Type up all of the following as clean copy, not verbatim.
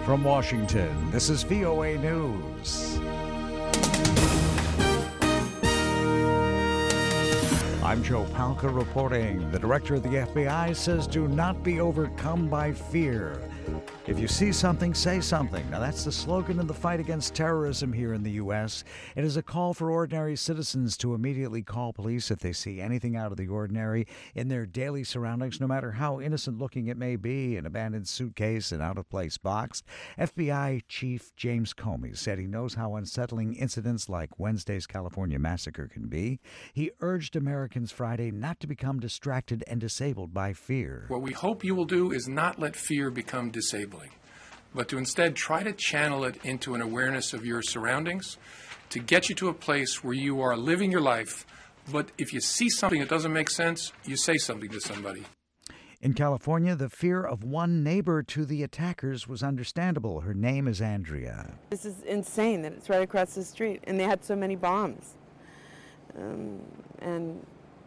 From Washington, this is VOA News. I'm Joe Palca reporting. The director of the FBI says do not be overcome by fear. If you see something, say something. Now, that's the slogan in the fight against terrorism here in the U.S. It is a call for ordinary citizens to immediately call police if they see anything out of the ordinary in their daily surroundings, no matter how innocent-looking it may be, an abandoned suitcase, an out-of-place box. FBI Chief James Comey said he knows how unsettling incidents like Wednesday's California massacre can be. He urged Americans Friday not to become distracted and disabled by fear. What we hope you will do is not let fear become disabling, but to instead try to channel it into an awareness of your surroundings to get you to a place where you are living your life. But if you see something that doesn't make sense, you say something to somebody. In California, the fear of one neighbor to the attackers was understandable. Her name is Andrea. This is insane that it's right across the street, and they had so many bombs. And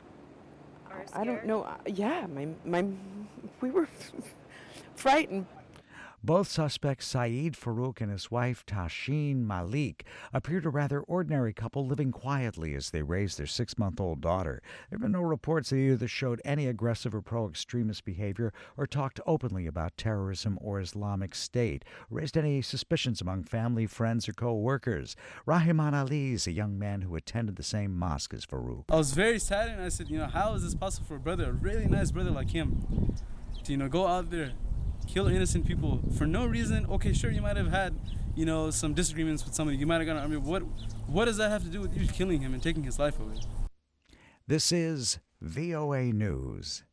I don't know. Yeah, we were frightened. Both suspects, Saeed Farouk and his wife, Tashin Malik, appeared a rather ordinary couple living quietly as they raised their 6-month-old daughter. There have been no reports that either showed any aggressive or pro-extremist behavior or talked openly about terrorism or Islamic State, or raised any suspicions among family, friends, or co-workers. Rahiman Ali is a young man who attended the same mosque as Farouk. I was very sad, and I said, how is this possible for a brother, a really nice brother like him, to, go out there, kill innocent people for no reason? Okay, sure, you might have had, some disagreements with somebody. You might have gone, what does that have to do with you killing him and taking his life away? This is VOA News.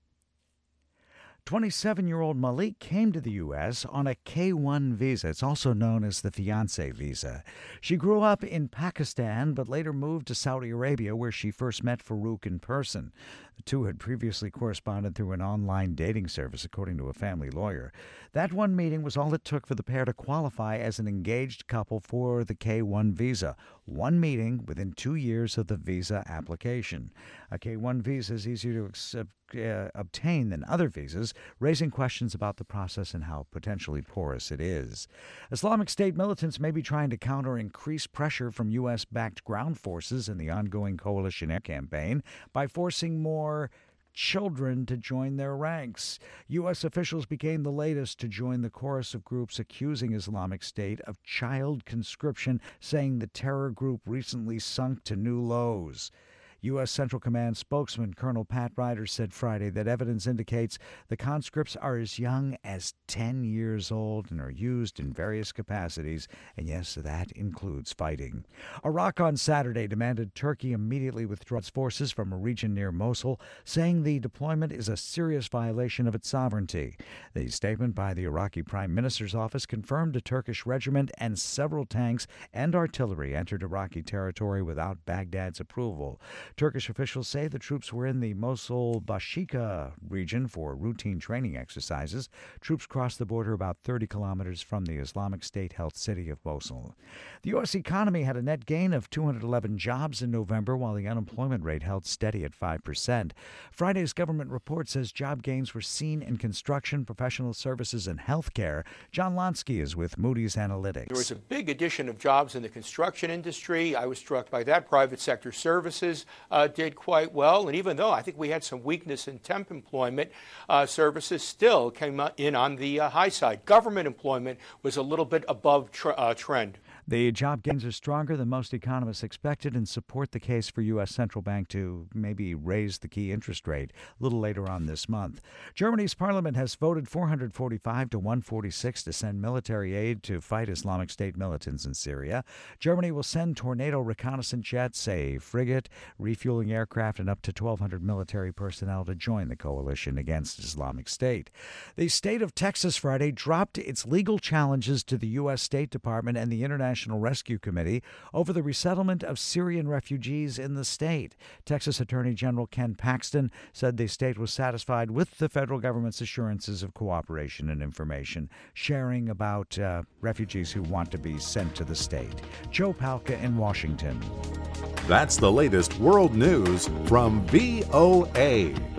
27-year-old Malik came to the U.S. on a K-1 visa. It's also known as the fiancé visa. She grew up in Pakistan, but later moved to Saudi Arabia, where she first met Farouk in person. The two had previously corresponded through an online dating service, according to a family lawyer. That one meeting was all it took for the pair to qualify as an engaged couple for the K-1 visa. One meeting within 2 years of the visa application. A K-1 visa is easier to obtain than other visas, raising questions about the process and how potentially porous it is. Islamic State militants may be trying to counter increased pressure from U.S.-backed ground forces in the ongoing coalition air campaign by forcing more children to join their ranks. U.S. officials became the latest to join the chorus of groups accusing Islamic State of child conscription, saying the terror group recently sunk to new lows. U.S. Central Command spokesman Colonel Pat Ryder said Friday that evidence indicates the conscripts are as young as 10 years old and are used in various capacities, and yes, that includes fighting. Iraq on Saturday demanded Turkey immediately withdraw its forces from a region near Mosul, saying the deployment is a serious violation of its sovereignty. The statement by the Iraqi Prime Minister's office confirmed a Turkish regiment and several tanks and artillery entered Iraqi territory without Baghdad's approval. Turkish officials say the troops were in the Mosul-Bashika region for routine training exercises. Troops crossed the border about 30 kilometers from the Islamic State-held city of Mosul. The U.S. economy had a net gain of 211 jobs in November, while the unemployment rate held steady at 5%. Friday's government report says job gains were seen in construction, professional services, and healthcare. John Lonsky is with Moody's Analytics. There was a big addition of jobs in the construction industry. I was struck by that. Private sector services did quite well. And even though I think we had some weakness in temp employment, services still came in on the high side. Government employment was a little bit above trend. The job gains are stronger than most economists expected and support the case for U.S. Central Bank to maybe raise the key interest rate a little later on this month. Germany's parliament has voted 445 to 146 to send military aid to fight Islamic State militants in Syria. Germany will send Tornado reconnaissance jets, a frigate, refueling aircraft, and up to 1,200 military personnel to join the coalition against Islamic State. The state of Texas Friday dropped its legal challenges to the U.S. State Department and the International Rescue Committee over the resettlement of Syrian refugees in the state. Texas Attorney General Ken Paxton said the state was satisfied with the federal government's assurances of cooperation and information sharing about refugees who want to be sent to the state. Joe Palca in Washington. That's the latest world news from VOA.